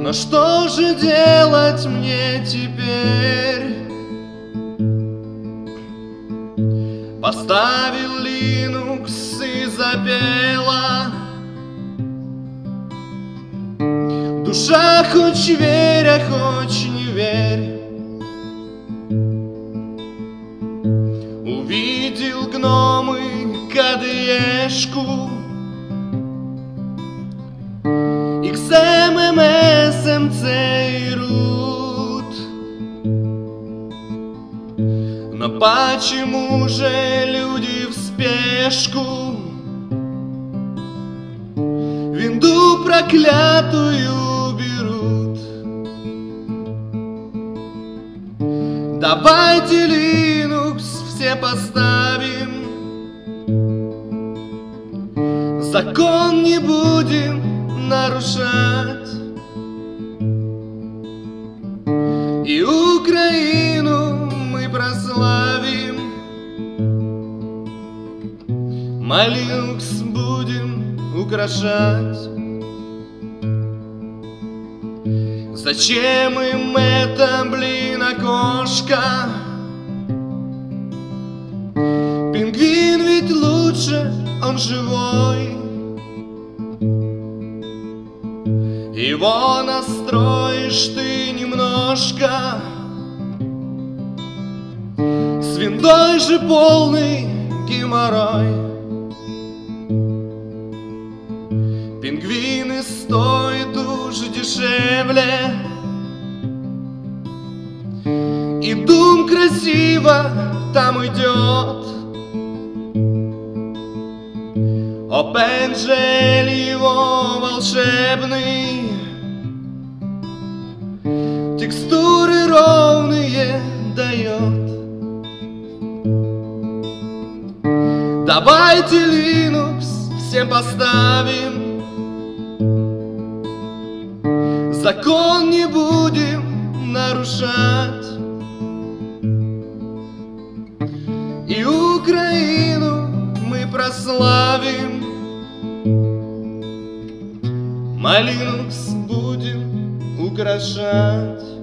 Но что же делать мне теперь? Поставил Linux и запела. Душа, хоть верь, а хоть не верь. Увидел гномы КДЕшку, XMM, SMC и root. Но почему же люди в спешку винду проклятую берут? Давайте Linux все поставим, закон не будем нарушать, и Украину мы прославим. Linux будем украшать. Зачем им это, блин, окошко? Пингвин ведь лучше, он живой. Его настроишь ты немножко, с виндой же полный геморрой. Пингвины стоят уж дешевле, и Doom красиво там идет. OpenGL его волшебный, текстуры ровные дает. Давайте Linux всем поставим, закон не будем нарушать, и Украину мы прославим. Linux будем украшать.